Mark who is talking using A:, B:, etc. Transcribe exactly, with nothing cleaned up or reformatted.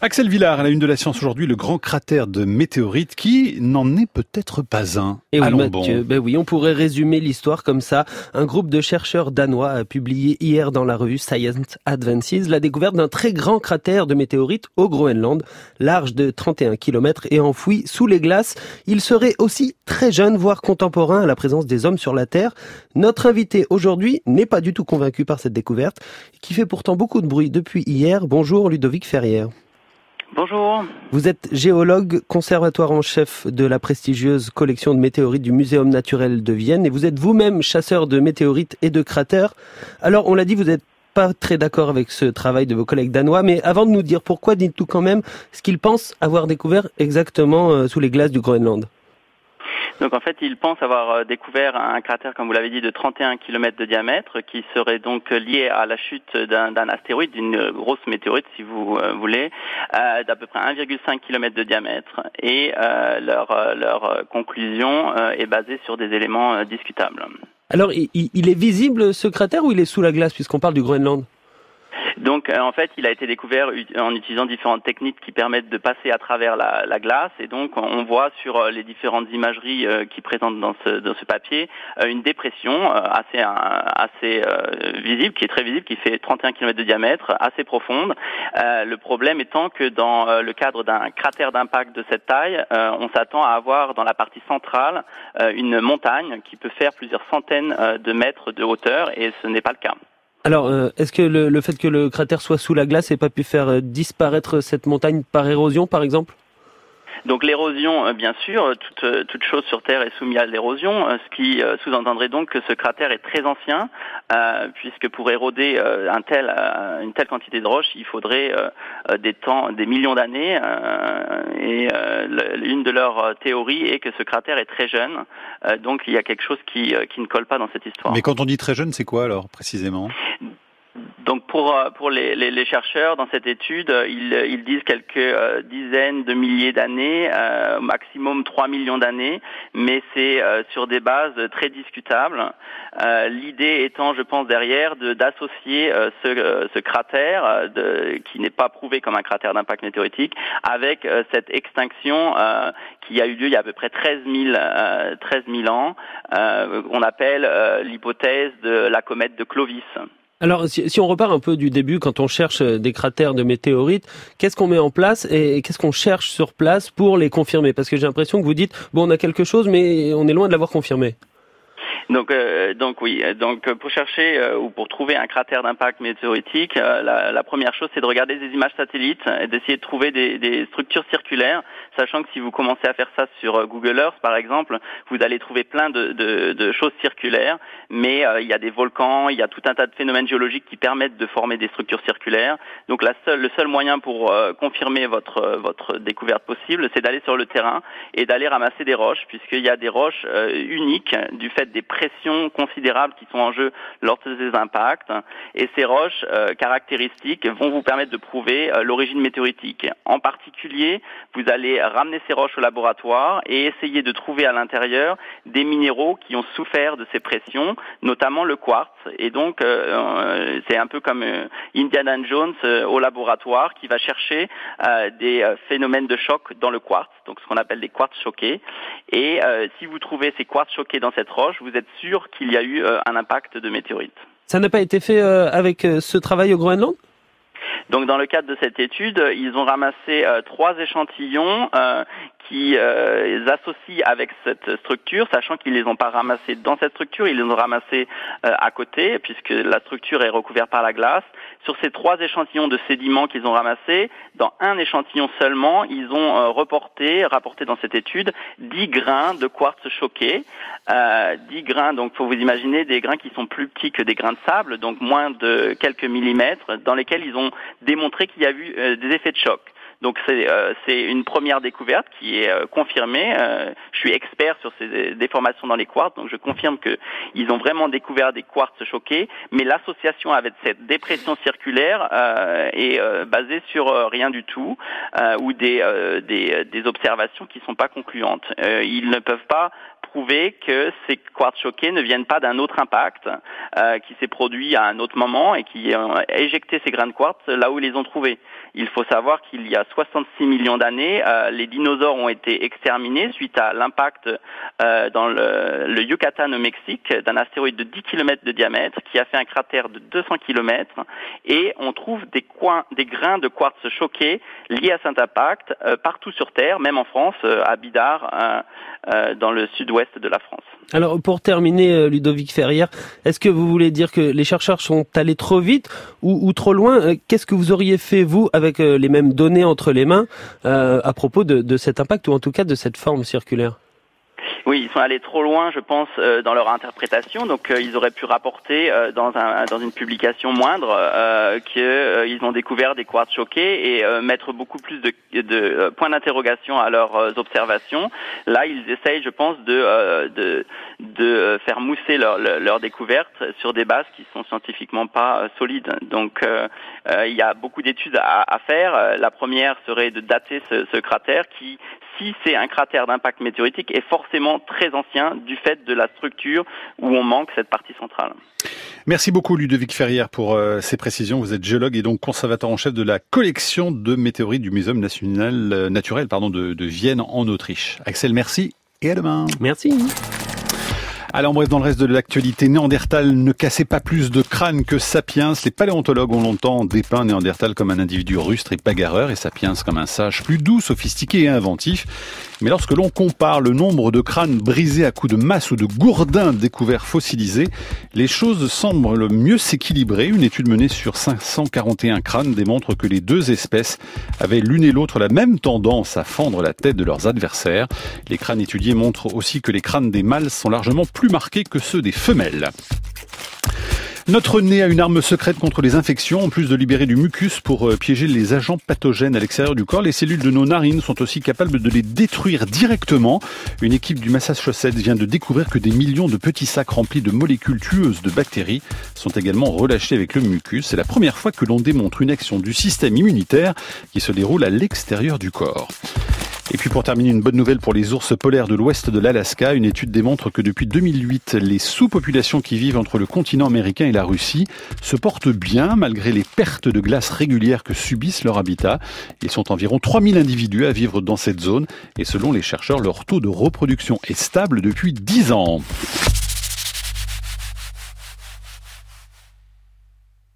A: Axel Villard, à la une de la science aujourd'hui, le grand cratère de météorites qui n'en est peut-être pas un.
B: Et oui,
A: Allons
B: Mathieu,
A: bon.
B: ben oui, on pourrait résumer l'histoire comme ça. Un groupe de chercheurs danois a publié hier dans la revue Science Advances la découverte d'un très grand cratère de météorites au Groenland, large de trente et un kilomètres et enfoui sous les glaces. Il serait aussi très jeune, voire contemporain à la présence des hommes sur la Terre. Notre invité aujourd'hui n'est pas du tout convaincu par cette découverte, qui fait pourtant beaucoup de bruit depuis hier. Bonjour Ludovic Ferrière.
C: Bonjour.
B: Vous êtes géologue, conservatoire en chef de la prestigieuse collection de météorites du Muséum naturel de Vienne et vous êtes vous-même chasseur de météorites et de cratères. Alors, on l'a dit, vous n'êtes pas très d'accord avec ce travail de vos collègues danois, mais avant de nous dire pourquoi, dites-nous quand même ce qu'ils pensent avoir découvert exactement sous les glaces du Groenland.
C: Donc en fait, ils pensent avoir découvert un cratère, comme vous l'avez dit, de trente et un kilomètres de diamètre, qui serait donc lié à la chute d'un, d'un astéroïde, d'une grosse météorite, si vous euh, voulez, euh, d'à peu près un virgule cinq kilomètres de diamètre. Et euh, leur, leur conclusion euh, est basée sur des éléments euh, discutables.
B: Alors, il, il est visible ce cratère ou il est sous la glace, puisqu'on parle du Groenland ?
C: Donc euh, en fait, il a été découvert en utilisant différentes techniques qui permettent de passer à travers la, la glace et donc on voit sur les différentes imageries euh, qui présentent dans ce, dans ce papier euh, une dépression euh, assez, euh, assez euh, visible, qui est très visible, qui fait trente et un kilomètres de diamètre, assez profonde. Euh, le problème étant que dans euh, le cadre d'un cratère d'impact de cette taille, euh, on s'attend à avoir dans la partie centrale euh, une montagne qui peut faire plusieurs centaines euh, de mètres de hauteur et ce n'est pas le cas.
B: Alors, euh, est-ce que le, le fait que le cratère soit sous la glace n'ait pas pu faire euh, disparaître cette montagne par érosion, par exemple ?
C: Donc l'érosion, bien sûr, toute, toute chose sur Terre est soumise à l'érosion, ce qui sous-entendrait donc que ce cratère est très ancien, euh, puisque pour éroder euh, un tel, euh, une telle quantité de roches, il faudrait euh, des temps, des millions d'années. Euh, et euh, l'une de leurs théories est que ce cratère est très jeune, euh, donc il y a quelque chose qui, qui ne colle pas dans cette histoire.
A: Mais quand on dit très jeune, c'est quoi alors précisément ?
C: Donc pour pour les, les, les chercheurs dans cette étude, ils, ils disent quelques euh, dizaines de milliers d'années, euh, maximum trois millions d'années, mais c'est euh, sur des bases très discutables. Euh, l'idée étant, je pense, derrière de d'associer euh, ce, euh, ce cratère, euh, de, qui n'est pas prouvé comme un cratère d'impact météoritique, avec euh, cette extinction euh, qui a eu lieu il y a à peu près treize mille ans, euh, on appelle euh, l'hypothèse de la comète de Clovis.
B: Alors, si, si on repart un peu du début, quand on cherche des cratères de météorites, qu'est-ce qu'on met en place et qu'est-ce qu'on cherche sur place pour les confirmer ? Parce que j'ai l'impression que vous dites, bon, on a quelque chose, mais on est loin de l'avoir confirmé.
C: Donc, euh, donc oui. Donc, pour chercher euh, ou pour trouver un cratère d'impact météoritique, euh, la, la première chose, c'est de regarder des images satellites et d'essayer de trouver des, des structures circulaires, sachant que si vous commencez à faire ça sur Google Earth, par exemple, vous allez trouver plein de, de, de choses circulaires, mais euh, il y a des volcans, il y a tout un tas de phénomènes géologiques qui permettent de former des structures circulaires. Donc, la seule, le seul moyen pour euh, confirmer votre votre découverte possible, c'est d'aller sur le terrain et d'aller ramasser des roches, puisqu'il y a des roches euh, uniques du fait des pressions considérables qui sont en jeu lors de ces impacts. Et ces roches euh, caractéristiques vont vous permettre de prouver euh, l'origine météoritique. En particulier, vous allez ramener ces roches au laboratoire et essayer de trouver à l'intérieur des minéraux qui ont souffert de ces pressions, notamment le quartz. Et donc, euh, c'est un peu comme euh, Indiana Jones euh, au laboratoire qui va chercher euh, des euh, phénomènes de choc dans le quartz, donc ce qu'on appelle des quartz choqués. Et euh, si vous trouvez ces quartz choqués dans cette roche, vous êtes sûr qu'il y a eu euh, un impact de météorite.
B: Ça n'a pas été fait euh, avec euh, ce travail au Groenland ?
C: Donc dans le cadre de cette étude, ils ont ramassé euh, trois échantillons euh, qui euh, les associent avec cette structure, sachant qu'ils les ont pas ramassés dans cette structure, ils les ont ramassés euh, à côté, puisque la structure est recouverte par la glace. Sur ces trois échantillons de sédiments qu'ils ont ramassés, dans un échantillon seulement, ils ont euh, reporté, rapporté dans cette étude, dix grains de quartz choqué. Euh, dix grains, donc faut vous imaginer des grains qui sont plus petits que des grains de sable, donc moins de quelques millimètres, dans lesquels ils ont démontré qu'il y a eu euh, des effets de choc. Donc c'est euh, c'est une première découverte qui est euh, confirmée. Euh, je suis expert sur ces déformations dans les quartz, donc je confirme que ils ont vraiment découvert des quartz choqués. Mais l'association avec cette dépression circulaire euh, est euh, basée sur euh, rien du tout euh, ou des, euh, des des observations qui sont pas concluantes. Euh, ils ne peuvent pas prouvé que ces quartz choqués ne viennent pas d'un autre impact euh, qui s'est produit à un autre moment et qui a éjecté ces grains de quartz là où ils les ont trouvés. Il faut savoir qu'il y a soixante-six millions d'années, euh, les dinosaures ont été exterminés suite à l'impact euh, dans le, le Yucatan au Mexique d'un astéroïde de dix kilomètres de diamètre qui a fait un cratère de deux cents kilomètres et on trouve des coins, des grains de quartz choqués liés à cet impact euh, partout sur Terre, même en France, euh, à Bidart, euh, euh, dans le sud-ouest de la France.
B: Alors pour terminer, Ludovic Ferrière, est-ce que vous voulez dire que les chercheurs sont allés trop vite ou, ou trop loin? Qu'est-ce que vous auriez fait, vous, avec les mêmes données entre les mains, euh, à propos de, de cet impact ou en tout cas de cette forme circulaire?
C: Oui, ils sont allés trop loin, je pense, euh, dans leur interprétation. Donc, euh, ils auraient pu rapporter euh, dans, un, dans une publication moindre euh, qu'ils euh, ont découvert des quartz choqués et euh, mettre beaucoup plus de, de euh, points d'interrogation à leurs euh, observations. Là, ils essayent, je pense, de, euh, de, de faire mousser leur, leur, leur découverte sur des bases qui sont scientifiquement pas euh, solides. Donc, euh, euh, il y a beaucoup d'études à, à faire. La première serait de dater ce, ce cratère qui, si c'est un cratère d'impact météoritique, est forcément très ancien du fait de la structure où on manque cette partie centrale.
A: Merci beaucoup Ludovic Ferrière pour euh, ces précisions. Vous êtes géologue et donc conservateur en chef de la collection de météorites du Muséum national, euh, naturel pardon, de, de Vienne en Autriche. Axel, merci et à demain.
B: Merci.
A: Allez, en bref, dans le reste de l'actualité, Néandertal ne cassait pas plus de crâne que Sapiens. Les paléontologues ont longtemps dépeint Néandertal comme un individu rustre et bagarreur et Sapiens comme un sage plus doux, sophistiqué et inventif. Mais lorsque l'on compare le nombre de crânes brisés à coups de masse ou de gourdins découverts fossilisés, les choses semblent mieux s'équilibrer. Une étude menée sur cinq cent quarante et un crânes démontre que les deux espèces avaient l'une et l'autre la même tendance à fendre la tête de leurs adversaires. Les crânes étudiés montrent aussi que les crânes des mâles sont largement plus marqués que ceux des femelles. Notre nez a une arme secrète contre les infections. En plus de libérer du mucus pour piéger les agents pathogènes à l'extérieur du corps, les cellules de nos narines sont aussi capables de les détruire directement. Une équipe du Massachusetts vient de découvrir que des millions de petits sacs remplis de molécules tueuses de bactéries sont également relâchés avec le mucus. C'est la première fois que l'on démontre une action du système immunitaire qui se déroule à l'extérieur du corps. Et puis pour terminer, une bonne nouvelle pour les ours polaires de l'ouest de l'Alaska. Une étude démontre que depuis deux mille huit, les sous-populations qui vivent entre le continent américain et la Russie se portent bien malgré les pertes de glace régulières que subissent leur habitat. Ils sont environ trois mille individus à vivre dans cette zone et selon les chercheurs, leur taux de reproduction est stable depuis dix ans.